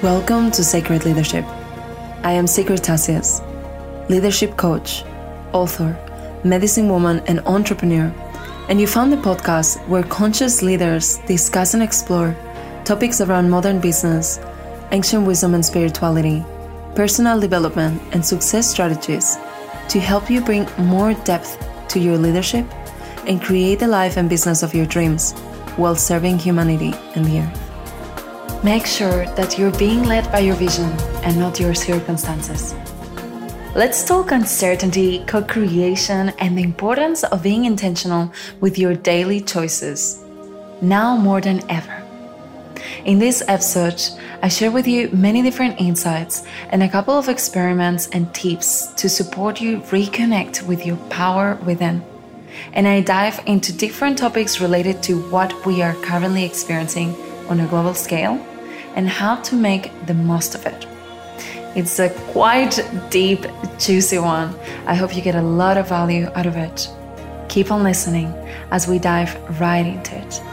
Welcome to Sacred Leadership. I am Sacred Tassias, leadership coach, author, medicine woman, and entrepreneur. And you found the podcast where conscious leaders discuss and explore topics around modern business, ancient wisdom and spirituality, personal development, and success strategies to help you bring more depth to your leadership and create the life and business of your dreams while serving humanity and the earth. Make sure that you're being led by your vision and not your circumstances. Let's talk uncertainty, co-creation, and the importance of being intentional with your daily choices, now more than ever. In this episode, I share with you many different insights and a couple of experiments and tips to support you reconnect with your power within. And I dive into different topics related to what we are currently experiencing on a global scale and how to make the most of it. It's a quite deep, juicy one. I hope you get a lot of value out of it. Keep on listening as we dive right into it.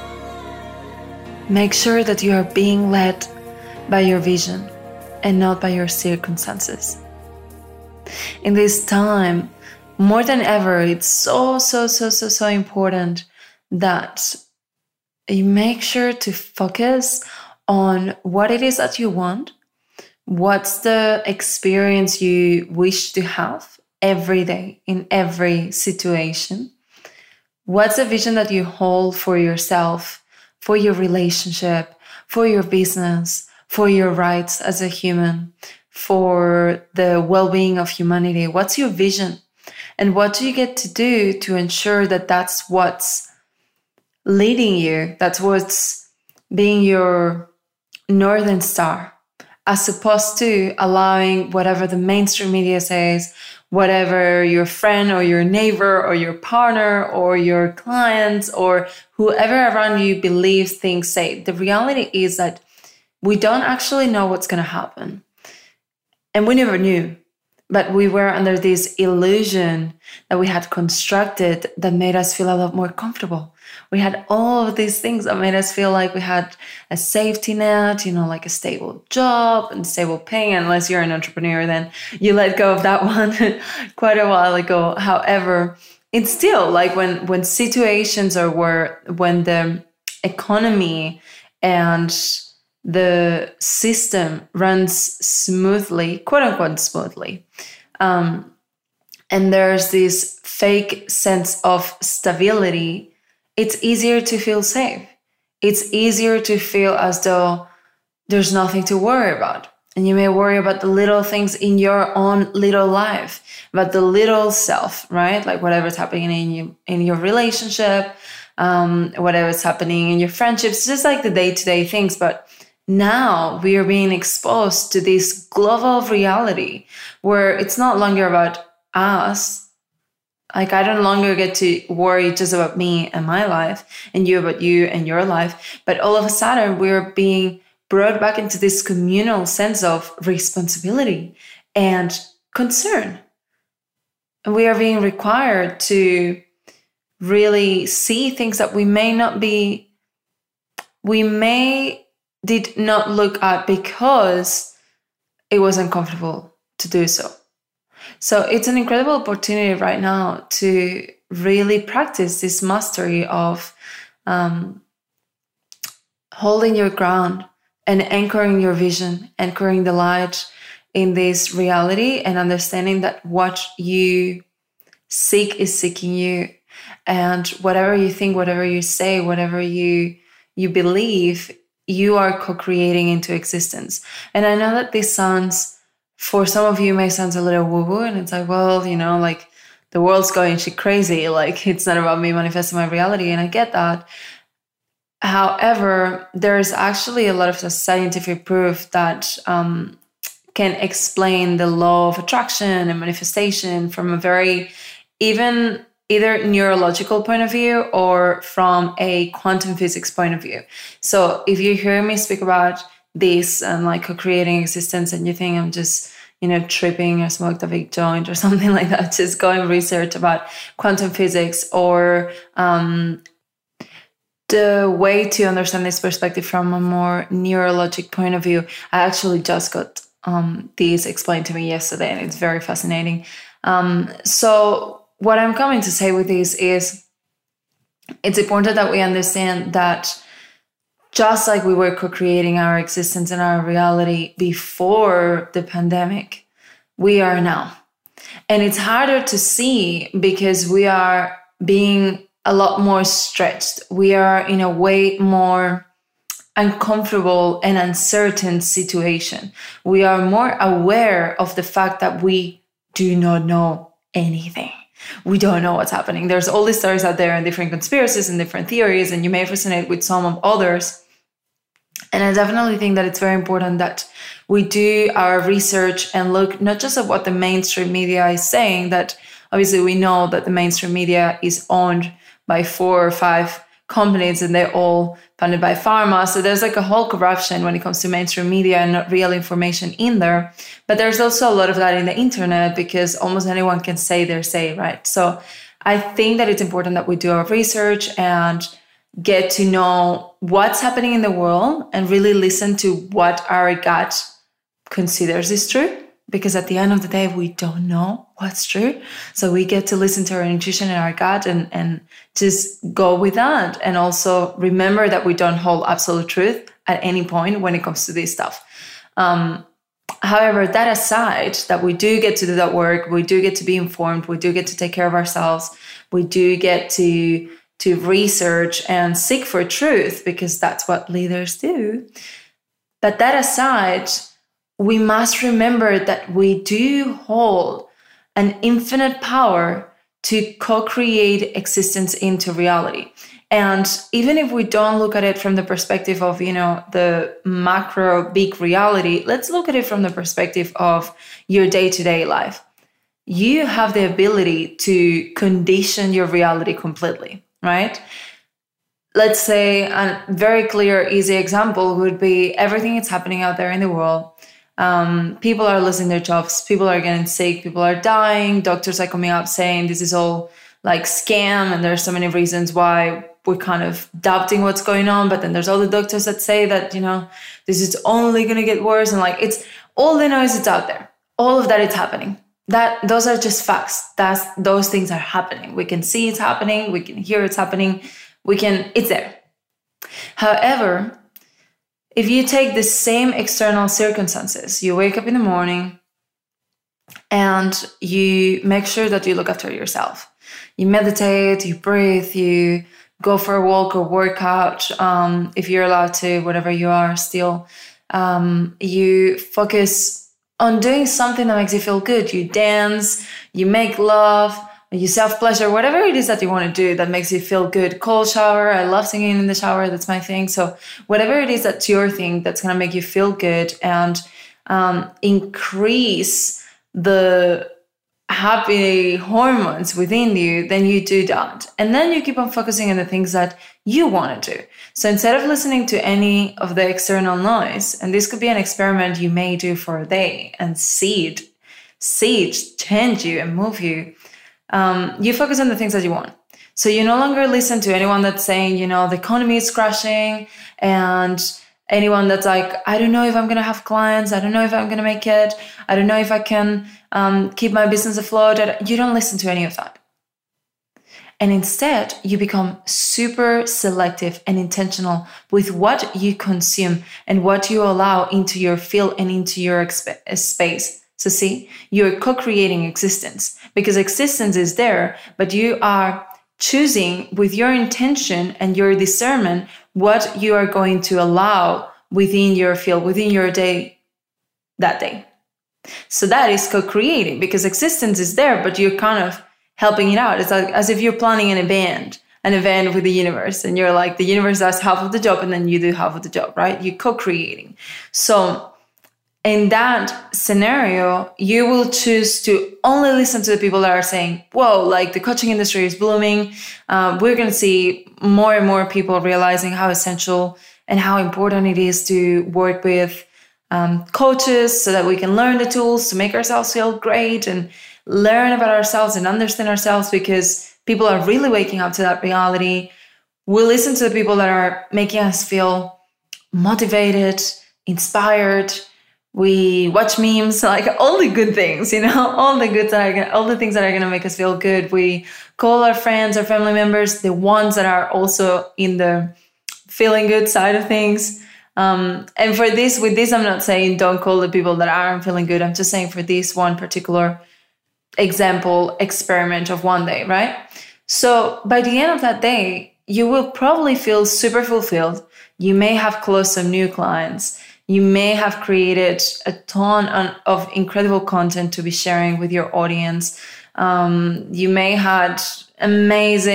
Make sure that you are being led by your vision and not by your circumstances. In this time, more than ever, it's so important that you make sure to focus on what it is that you want, what's the experience you wish to have every day in every situation, what's the vision that you hold for yourself, for your relationship, for your business, for your rights as a human, for the well-being of humanity. What's your vision? And what do you get to do to ensure that that's what's leading you, that's what's being your Northern Star, as opposed to allowing whatever the mainstream media says, whatever your friend or your neighbor or your partner or your clients or whoever around you believes things say. The reality is that we don't actually know what's going to happen. And we never knew. But we were under this illusion that we had constructed that made us feel a lot more comfortable. We had all of these things that made us feel like we had a safety net, like a stable job and stable pay. Unless you're an entrepreneur, then you let go of that one quite a while ago. However, it's still like when situations are when the economy and the system runs smoothly, quote unquote smoothly, and there's this fake sense of stability, it's easier to feel safe. It's easier to feel as though there's nothing to worry about. And you may worry about the little things in your own little life, about the little self, right? Like whatever's happening in your relationship, whatever's happening in your friendships, just like the day-to-day things. But now we are being exposed to this global reality where it's not longer about us. Like I don't longer get to worry just about me and my life and you about you and your life. But all of a sudden we're being brought back into this communal sense of responsibility and concern. And we are being required to really see things that we did not look at because it was uncomfortable to do so. So it's an incredible opportunity right now to really practice this mastery of holding your ground and anchoring your vision, anchoring the light in this reality and understanding that what you seek is seeking you. And whatever you think, whatever you say, whatever you believe, you are co-creating into existence. And I know that this sounds, for some of you, may sound a little woo-woo, and it's like, well, like the world's going shit crazy. Like it's not about me manifesting my reality, and I get that. However, there's actually a lot of scientific proof that can explain the law of attraction and manifestation from a very either neurological point of view or from a quantum physics point of view. So if you hear me speak about this and like co-creating existence and you think I'm just, tripping or smoked a big joint or something like that, just go and research about quantum physics or The way to understand this perspective from a more neurologic point of view, I actually just got this explained to me yesterday, and it's very fascinating. So what I'm coming to say with this is it's important that we understand that just like we were co-creating our existence and our reality before the pandemic, we are now. And it's harder to see because we are being a lot more stretched. We are in a way more uncomfortable and uncertain situation. We are more aware of the fact that we do not know anything. We don't know what's happening. There's all these stories out there and different conspiracies and different theories, and you may resonate with some of others. And I definitely think that it's very important that we do our research and look not just at what the mainstream media is saying, that obviously we know that the mainstream media is owned by 4 or 5 companies and they're all funded by pharma. So there's like a whole corruption when it comes to mainstream media and not real information in there. But there's also a lot of that in the internet because almost anyone can say their say, right? So I think that it's important that we do our research and get to know what's happening in the world and really listen to what our gut considers is true. Because at the end of the day, we don't know what's true. So we get to listen to our intuition and our gut and just go with that. And also remember that we don't hold absolute truth at any point when it comes to this stuff. However, that aside, that we do get to do that work, we do get to be informed, we do get to take care of ourselves, we do get to research and seek for truth because that's what leaders do. But that aside, we must remember that we do hold an infinite power to co-create existence into reality. And even if we don't look at it from the perspective of, the macro big reality, let's look at it from the perspective of your day-to-day life. You have the ability to condition your reality completely, right? Let's say a very clear, easy example would be everything that's happening out there in the world. People are losing their jobs. People are getting sick. People are dying. Doctors are coming up saying this is all like scam. And there's so many reasons why we're kind of doubting what's going on. But then there's all the doctors that say that, this is only going to get worse. And it's all they know is it's out there. All of that is happening. Those are just facts. Those things are happening. We can see it's happening. We can hear it's happening. It's there. However, if you take the same external circumstances, you wake up in the morning and you make sure that you look after yourself. You meditate, you breathe, you go for a walk or workout, if you're allowed to, whatever you are still. You focus on doing something that makes you feel good. You dance, you make love, you self-pleasure, whatever it is that you want to do that makes you feel good. Cold shower. I love singing in the shower. That's my thing. So whatever it is that's your thing that's going to make you feel good and increase the happy hormones within you, then you do that. And then you keep on focusing on the things that you want to do. So instead of listening to any of the external noise, and this could be an experiment you may do for a day and see it change you and move you, you focus on the things that you want. So you no longer listen to anyone that's saying, the economy is crashing, and anyone that's like, I don't know if I'm going to have clients. I don't know if I'm going to make it. I don't know if I can keep my business afloat. You don't listen to any of that. And instead, you become super selective and intentional with what you consume and what you allow into your field and into your space. So see, you're co-creating existence because existence is there, but you are choosing with your intention and your discernment what you are going to allow within your field, within your day, that day. So that is co-creating because existence is there, but you're kind of helping it out. It's like as if you're planning an event with the universe, and you're like, the universe does half of the job and then you do half of the job, right? You're co-creating. So in that scenario, you will choose to only listen to the people that are saying, whoa, like the coaching industry is blooming. We're going to see more and more people realizing how essential and how important it is to work with coaches so that we can learn the tools to make ourselves feel great and learn about ourselves and understand ourselves, because people are really waking up to that reality. We listen to the people that are making us feel motivated, inspired. We watch memes, like all the good things, all the things that are gonna make us feel good. We call our friends, our family members, the ones that are also in the feeling good side of things. And with this, I'm not saying don't call the people that aren't feeling good. I'm just saying for this one particular experiment of one day, right? So by the end of that day, you will probably feel super fulfilled. You may have closed some new clients. You may have created a ton of incredible content to be sharing with your audience. You may had an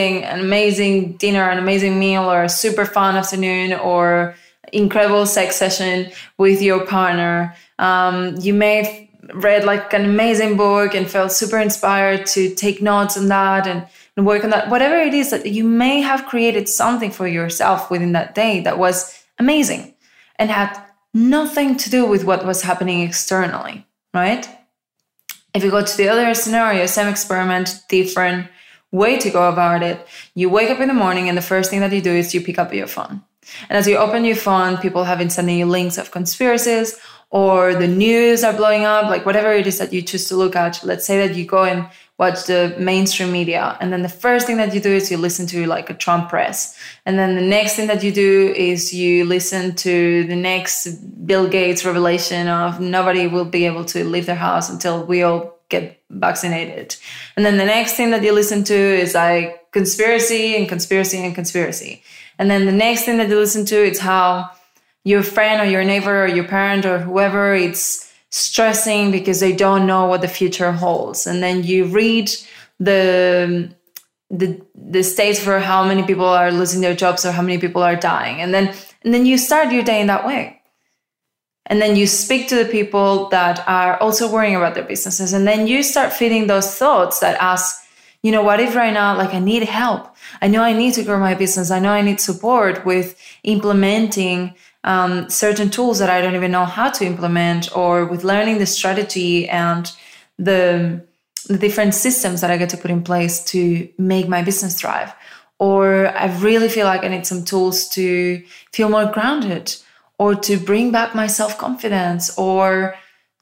amazing dinner, an amazing meal, or a super fun afternoon, or incredible sex session with your partner. You may have read like an amazing book and felt super inspired to take notes on that and work on that. Whatever it is, that you may have created something for yourself within that day that was amazing and had nothing to do with what was happening externally, right? If you go to the other scenario, same experiment, different way to go about it. You wake up in the morning and the first thing that you do is you pick up your phone. And as you open your phone, people have been sending you links of conspiracies, or the news are blowing up, like whatever it is that you choose to look at. Let's say that you go and watch the mainstream media, and then the first thing that you do is you listen to like a Trump press. And then the next thing that you do is you listen to the next Bill Gates revelation of nobody will be able to leave their house until we all get vaccinated. And then the next thing that you listen to is like conspiracy and conspiracy and conspiracy. And then the next thing that you listen to is how your friend or your neighbor or your parent or whoever, it's stressing because they don't know what the future holds. And then you read the states for how many people are losing their jobs or how many people are dying. And then you start your day in that way. And then you speak to the people that are also worrying about their businesses. And then you start feeding those thoughts that ask, what if right now, like I need help? I know I need to grow my business. I know I need support with implementing certain tools that I don't even know how to implement, or with learning the strategy and the different systems that I get to put in place to make my business thrive. Or I really feel like I need some tools to feel more grounded, or to bring back my self-confidence, or,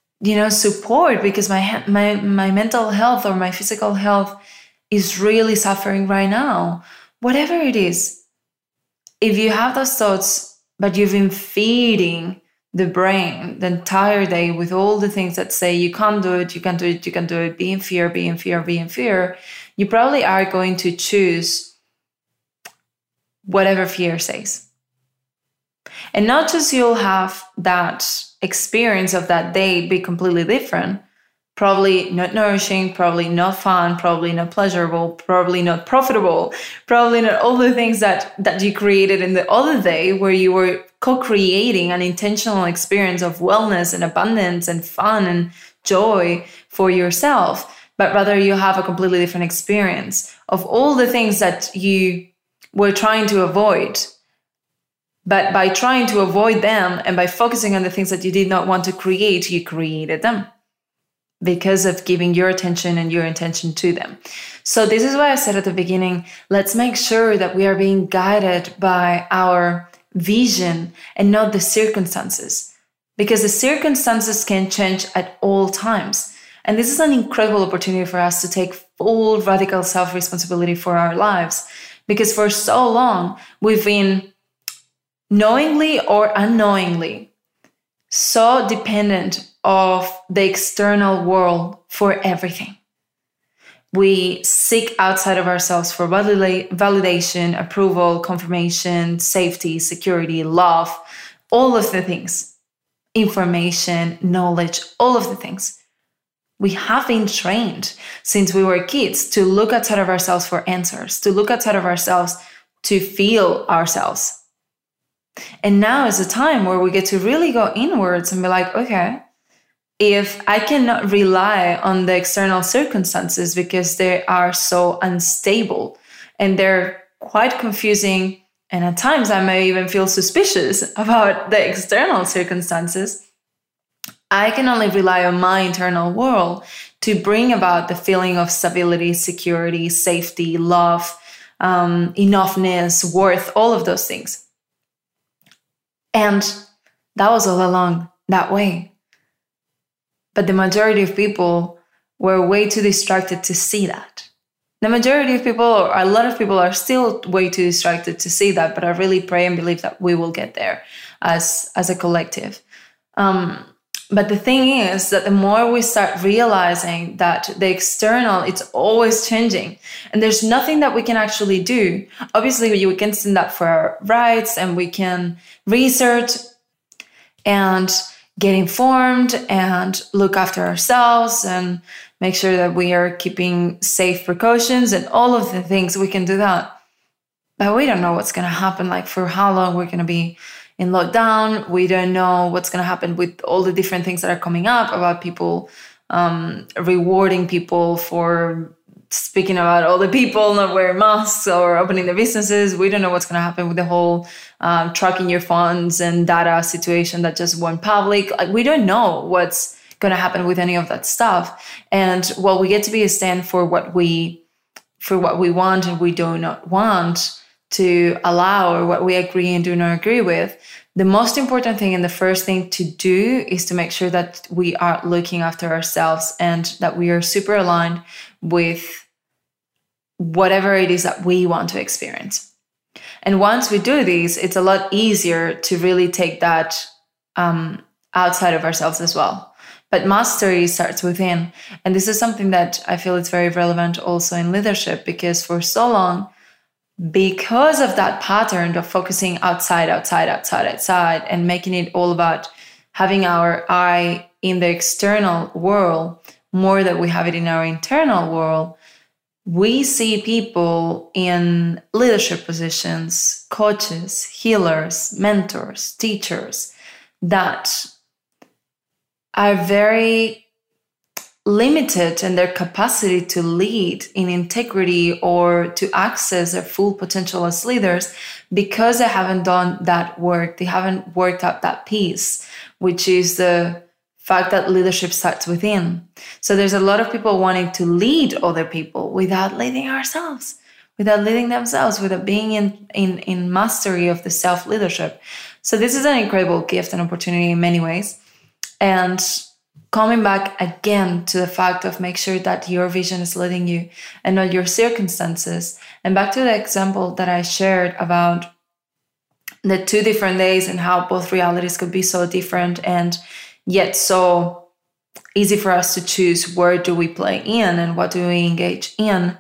support because my mental health or my physical health is really suffering right now. Whatever it is, if you have those thoughts, but you've been feeding the brain the entire day with all the things that say you can't do it, you can't do it, you can't do it, be in fear, be in fear, be in fear, you probably are going to choose whatever fear says. And not just you'll have that experience of that day be completely different, probably not nourishing, probably not fun, probably not pleasurable, probably not profitable, probably not all the things that you created in the other day, where you were co-creating an intentional experience of wellness and abundance and fun and joy for yourself. But rather you have a completely different experience of all the things that you were trying to avoid. But by trying to avoid them and by focusing on the things that you did not want to create, you created them, because of giving your attention and your intention to them. So this is why I said at the beginning, let's make sure that we are being guided by our vision and not the circumstances, because the circumstances can change at all times. And this is an incredible opportunity for us to take full radical self-responsibility for our lives, because for so long we've been knowingly or unknowingly so dependent of the external world for everything. We seek outside of ourselves for validation, approval, confirmation, safety, security, love, all of the things, information, knowledge, all of the things. We have been trained since we were kids to look outside of ourselves for answers, to look outside of ourselves to feel ourselves. And now is a time where we get to really go inwards and be like, okay, if I cannot rely on the external circumstances because they are so unstable and they're quite confusing, and at times I may even feel suspicious about the external circumstances, I can only rely on my internal world to bring about the feeling of stability, security, safety, love, enoughness, worth, all of those things. And that was all along that way. But the majority of people were way too distracted to see that. The majority of people, or a lot of people, are still way too distracted to see that, but I really pray and believe that we will get there as a collective. But the thing is that the more we start realizing that the external, it's always changing, and there's nothing that we can actually do. Obviously, we can stand up for our rights, and we can research and get informed and look after ourselves and make sure that we are keeping safe precautions and all of the things. We can do that. But we don't know what's going to happen, like for how long we're going to be in lockdown. We don't know what's going to happen with all the different things that are coming up about people rewarding people for speaking about all the people not wearing masks or opening their businesses. We don't know what's going to happen with the whole tracking your funds and data situation that just went public. Like, we don't know what's going to happen with any of that stuff. And while we get to be a stand for what we want and we do not want to allow, or what we agree and do not agree with, the most important thing and the first thing to do is to make sure that we are looking after ourselves and that we are super aligned with whatever it is that we want to experience. And once we do this, it's a lot easier to really take that outside of ourselves as well. But mastery starts within. And this is something that I feel is very relevant also in leadership, because for so long, because of that pattern of focusing outside, and making it all about having our eye in the external world more than we have it in our internal world, we see people in leadership positions, coaches, healers, mentors, teachers, that are very limited in their capacity to lead in integrity or to access their full potential as leaders, because they haven't done that work. They haven't worked out that piece, which is the fact that leadership starts within. So there's a lot of people wanting to lead other people without leading ourselves, without leading themselves, without being in mastery of the self-leadership. So this is an incredible gift and opportunity in many ways. And coming back again to the fact of make sure that your vision is leading you and not your circumstances. And back to the example that I shared about the 2 different days and how both realities could be so different and yet so easy for us to choose where do we play in and what do we engage in.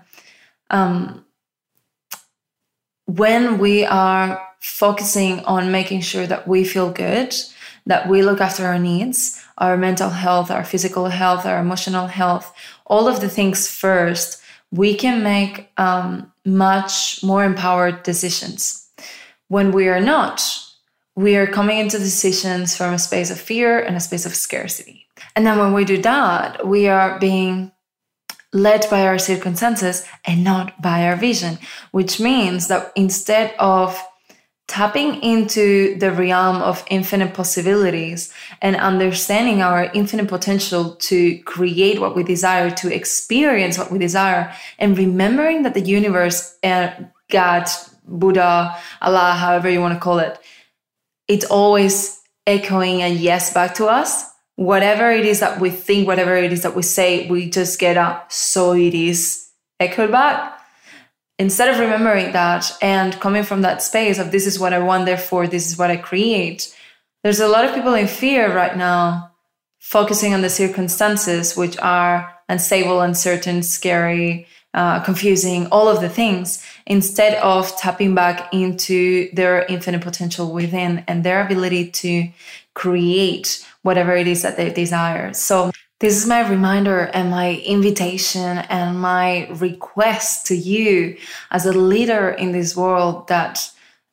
When we are focusing on making sure that we feel good, that we look after our needs, our mental health, our physical health, our emotional health, all of the things first, we can make much more empowered decisions. When we are not, we are coming into decisions from a space of fear and a space of scarcity. And then when we do that, we are being led by our circumstances and not by our vision, which means that instead of tapping into the realm of infinite possibilities and understanding our infinite potential to create what we desire, to experience what we desire, and remembering that the universe, God, Buddha, Allah, however you want to call it, it's always echoing a yes back to us. Whatever it is that we think, whatever it is that we say, we just get a so it is echoed back. Instead of remembering that and coming from that space of this is what I want, therefore this is what I create, there's a lot of people in fear right now, focusing on the circumstances, which are unstable, uncertain, scary, confusing, all of the things, instead of tapping back into their infinite potential within and their ability to create whatever it is that they desire. So this is my reminder and my invitation and my request to you as a leader in this world that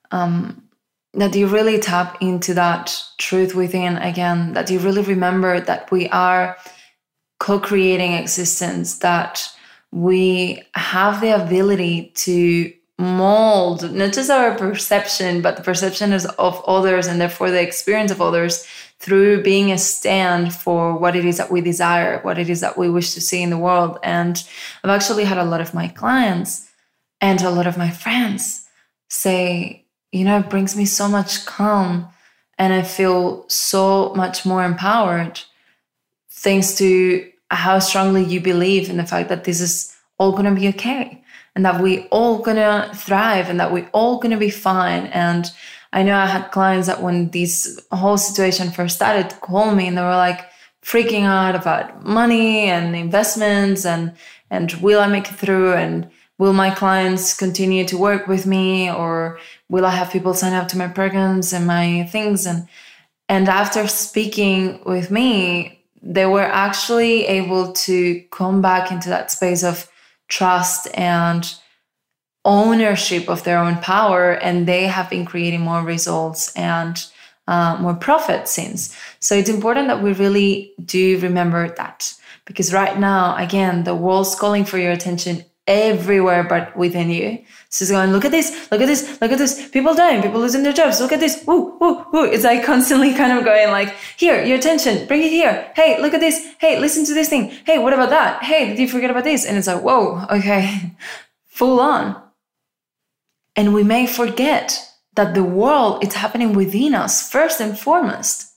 you really tap into that truth within again, that you really remember that we are co-creating existence, that we have the ability to mold not just our perception, but the perception of others and therefore the experience of others through being a stand for what it is that we desire, what it is that we wish to see in the world. And I've actually had a lot of my clients And a lot of my friends say, it brings me so much calm and I feel so much more empowered thanks to how strongly you believe in the fact that this is all going to be okay and that we all going to thrive and that we all going to be fine. And I know I had clients that when this whole situation first started call me and they were like freaking out about money and investments and will I make it through, and will my clients continue to work with me, or will I have people sign up to my programs and my things? And after speaking with me, they were actually able to come back into that space of trust and ownership of their own power, and they have been creating more results and more profit since. So it's important that we really do remember that, because right now, again, the world's calling for your attention everywhere but within you. So it's going, look at this, look at this, look at this. People dying, people losing their jobs. Look at this. Woo, woo, woo. It's like constantly kind of going like, here, your attention, bring it here. Hey, look at this. Hey, listen to this thing. Hey, what about that? Hey, did you forget about this? And it's like, whoa, okay, full on. And we may forget that the world is happening within us first and foremost.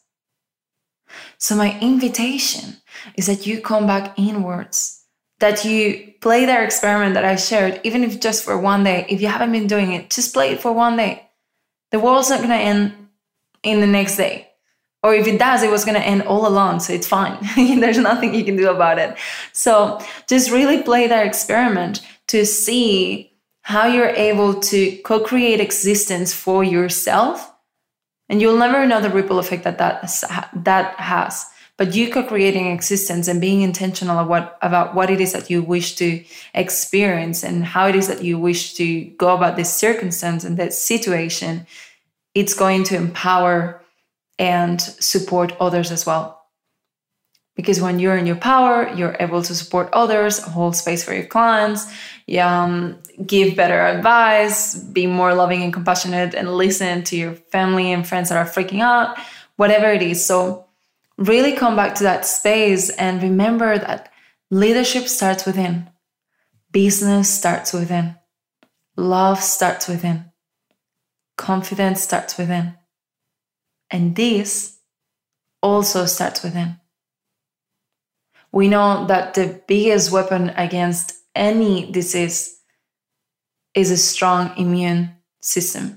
So my invitation is that you come back inwards, that you play that experiment that I shared, even if just for one day. If you haven't been doing it, just play it for one day. The world's not going to end in the next day. Or if it does, it was going to end all along. So it's fine. There's nothing you can do about it. So just really play that experiment to see how you're able to co-create existence for yourself. And you'll never know the ripple effect that has. But you co-creating existence and being intentional about what it is that you wish to experience and how it is that you wish to go about this circumstance and that situation, it's going to empower and support others as well. Because when you're in your power, you're able to support others, hold space for your clients, give better advice, be more loving and compassionate, and listen to your family and friends that are freaking out, whatever it is. So really come back to that space and remember that leadership starts within. Business starts within. Love starts within. Confidence starts within. And this also starts within. We know that the biggest weapon against any disease is a strong immune system.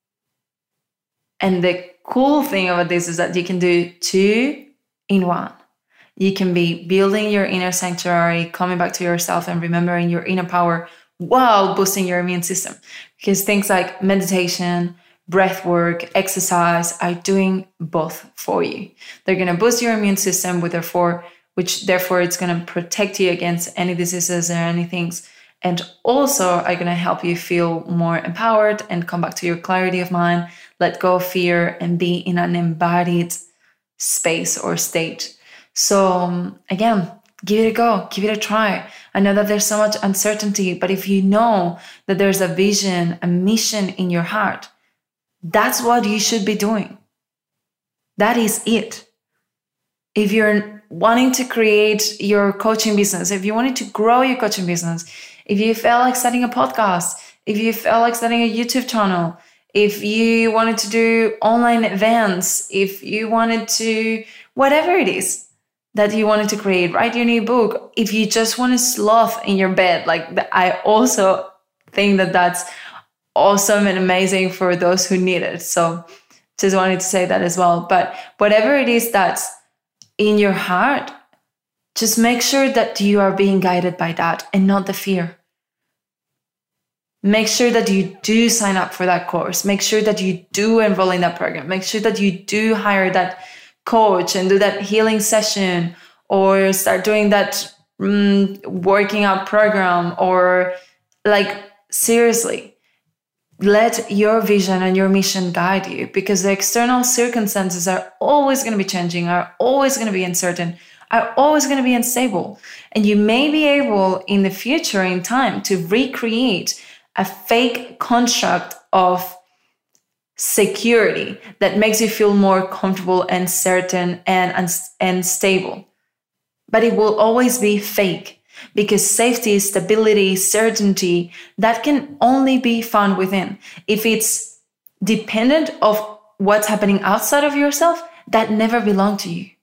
And the cool thing about this is that you can do 2 in 1. You can be building your inner sanctuary, coming back to yourself and remembering your inner power while boosting your immune system. Because things like meditation, breath work, exercise are doing both for you. They're going to boost your immune system, which therefore it's going to protect you against any diseases or any things. And also are going to help you feel more empowered and come back to your clarity of mind, let go of fear, and be in an embodied space or state. So again, give it a go, give it a try. I know that there's so much uncertainty, but if you know that there's a vision, a mission in your heart, that's what you should be doing. That is it. If you're wanting to create your coaching business, if you wanted to grow your coaching business, if you felt like starting a podcast, if you felt like starting a YouTube channel, if you wanted to do online events, if you wanted to, whatever it is that you wanted to create, write your new book, if you just want to sloth in your bed, I also think that that's awesome and amazing for those who need it. So just wanted to say that as well. But whatever it is that's in your heart, just make sure that you are being guided by that and not the fear. Make sure that you do sign up for that course. Make sure that you do enroll in that program. Make sure that you do hire that coach and do that healing session, or start doing that working out program, or seriously, let your vision and your mission guide you, because the external circumstances are always going to be changing, are always going to be uncertain, are always going to be unstable. And you may be able in the future, in time, to recreate a fake construct of security that makes you feel more comfortable and certain and stable. But it will always be fake, Because safety, stability, certainty, that can only be found within. If it's dependent of what's happening outside of yourself, that never belonged to you.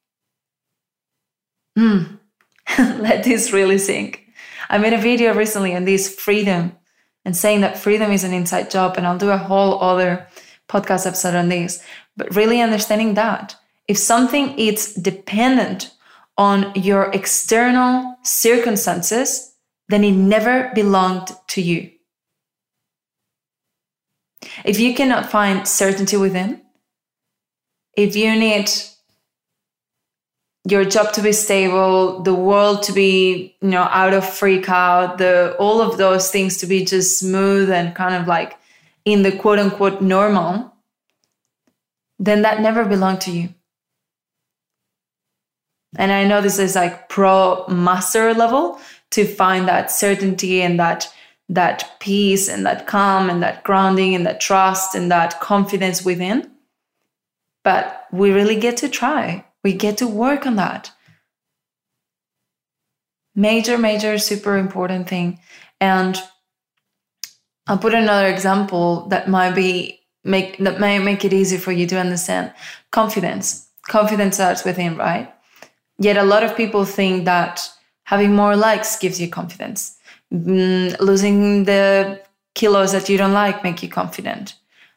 Let this really sink. I made a video recently on this freedom and saying that freedom is an inside job, and I'll do a whole other podcast episode on this. But really understanding that if something is dependent on your external circumstances, then it never belonged to you. If you cannot find certainty within, if you need your job to be stable, the world to be, out of freak out, all of those things to be just smooth and kind of like in the quote unquote normal, then that never belonged to you. And I know this is like pro master level to find that certainty and that peace and that calm and that grounding and that trust and that confidence within. But we really get to try. We get to work on that. Major, super important thing. And I'll put another example that might make it easy for you to understand. Confidence. Confidence starts within, right? Yet a lot of people think that having more likes gives you confidence. Losing the kilos that you don't like make you confident.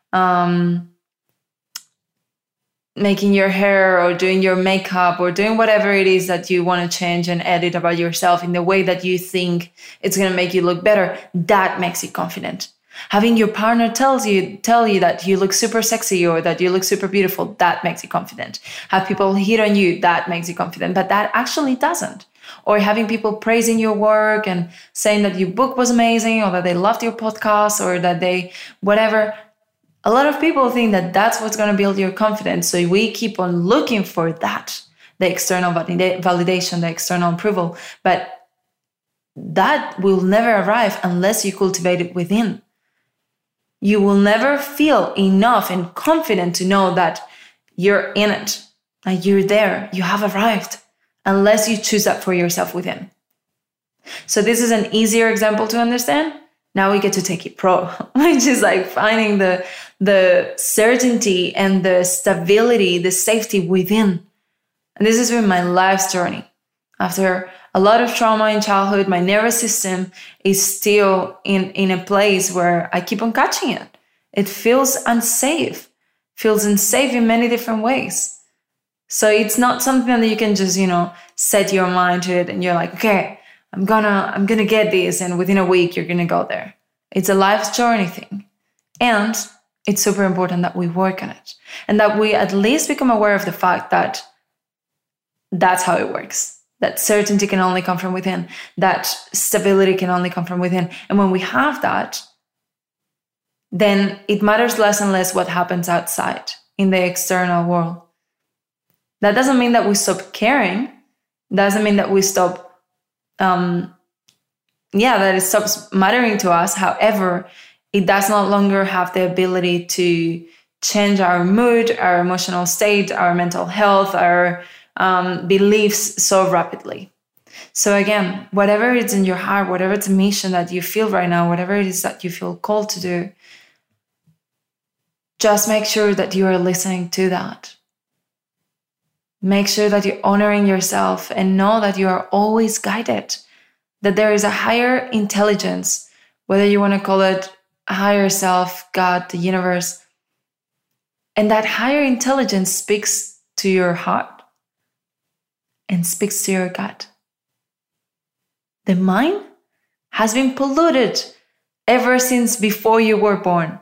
Making your hair or doing your makeup or doing whatever it is that you want to change and edit about yourself in the way that you think it's going to make you look better, that makes you confident. Having your partner tell you that you look super sexy or that you look super beautiful, that makes you confident. Have people hit on you, that makes you confident, but that actually doesn't. Or having people praising your work and saying that your book was amazing or that they loved your podcast or that they whatever. A lot of people think that that's what's going to build your confidence. So we keep on looking for that, the external validation, the external approval. But that will never arrive unless you cultivate it within. You will never feel enough and confident to know that you're in it, that you're there, you have arrived, unless you choose that for yourself within. So this is an easier example to understand. Now we get to take it pro, which is like finding the certainty and the stability, the safety within. And this has been my life's journey. After a lot of trauma in childhood, my nervous system is still in a place where I keep on catching it. It feels unsafe in many different ways. So it's not something that you can just, set your mind to it and you're like, okay, I'm gonna get this, and within a week you're gonna go there. It's a life's journey thing. And it's super important that we work on it and that we at least become aware of the fact that that's how it works. That certainty can only come from within. That stability can only come from within. And when we have that, then it matters less and less what happens outside in the external world. That doesn't mean that we stop caring. Doesn't mean that we stop that it stops mattering to us. However, it does no longer have the ability to change our mood, our emotional state, our mental health, our beliefs so rapidly. So again, whatever is in your heart, whatever it's a mission that you feel right now, whatever it is that you feel called to do, just make sure that you are listening to that. Make sure that you're honoring yourself and know that you are always guided, that there is a higher intelligence, whether you want to call it a higher self, God, the universe. And that higher intelligence speaks to your heart and speaks to your gut. The mind has been polluted ever since before you were born.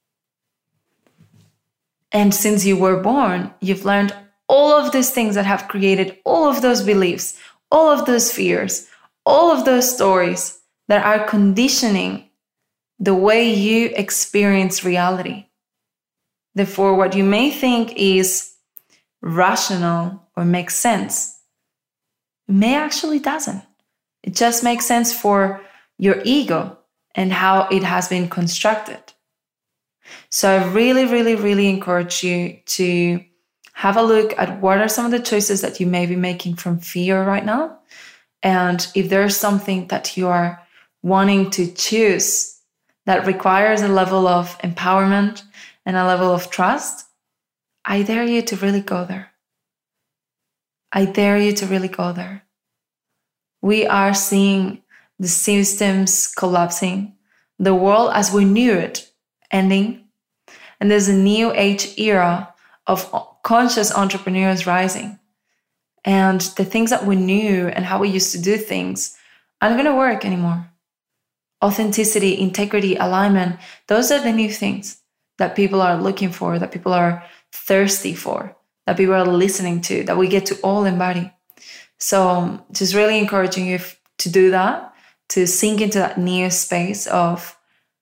And since you were born, you've learned all of these things that have created all of those beliefs, all of those fears, all of those stories that are conditioning the way you experience reality. Therefore, what you may think is rational or makes sense may actually doesn't. It just makes sense for your ego and how it has been constructed. So I really, really, really encourage you to have a look at what are some of the choices that you may be making from fear right now, And if there's something that you are wanting to choose that requires a level of empowerment and a level of trust, I dare you to really go there. I dare you to really go there. We are seeing the systems collapsing, the world as we knew it ending, and there's a new age era of conscious entrepreneurs rising. And the things that we knew and how we used to do things aren't going to work anymore. Authenticity, integrity, alignment, those are the new things that people are looking for, that people are thirsty for, that people are listening to, that we get to all embody. So just really encouraging you to do that, to sink into that new space of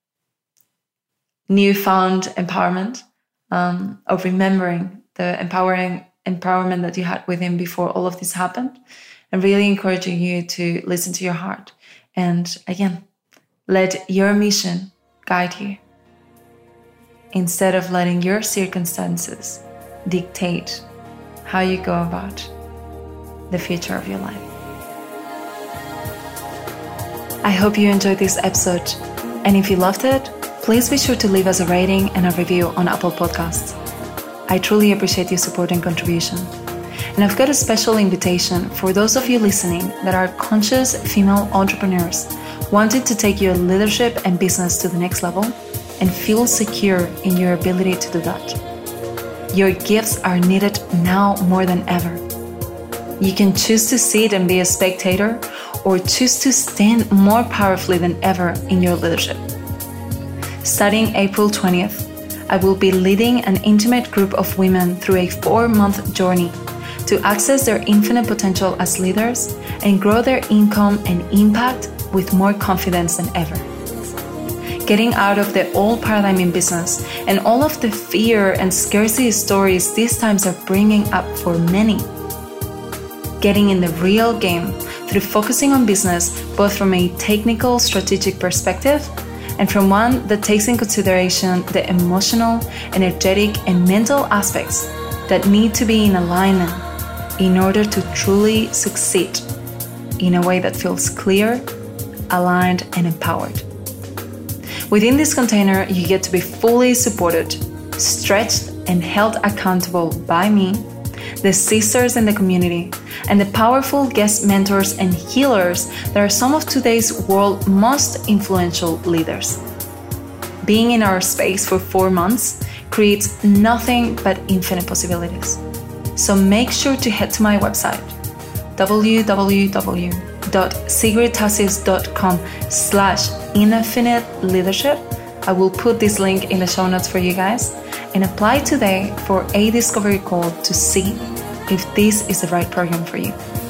newfound empowerment, of remembering the empowerment that you had within before all of this happened, and really encouraging you to listen to your heart. And again, let your mission guide you instead of letting your circumstances dictate how you go about the future of your life. I hope you enjoyed this episode, and if you loved it, please be sure to leave us a rating and a review on Apple Podcasts. I truly appreciate your support and contribution. And I've got a special invitation for those of you listening that are conscious female entrepreneurs wanting to take your leadership and business to the next level and feel secure in your ability to do that. Your gifts are needed now more than ever. You can choose to sit and be a spectator, or choose to stand more powerfully than ever in your leadership. Starting April 20th, I will be leading an intimate group of women through a 4-month journey to access their infinite potential as leaders and grow their income and impact with more confidence than ever. Getting out of the old paradigm in business and all of the fear and scarcity stories these times are bringing up for many. Getting in the real game through focusing on business both from a technical, strategic perspective and from one that takes in consideration the emotional, energetic, and mental aspects that need to be in alignment in order to truly succeed in a way that feels clear, aligned, and empowered. Within this container, you get to be fully supported, stretched, and held accountable by me, the sisters in the community, and the powerful guest mentors and healers that are some of today's world's most influential leaders. Being in our space for 4 months creates nothing but infinite possibilities. So make sure to head to my website, www.sigridtassis.com/infinite leadership. I will put this link in the show notes for you guys, and apply today for a discovery call to see if this is the right program for you.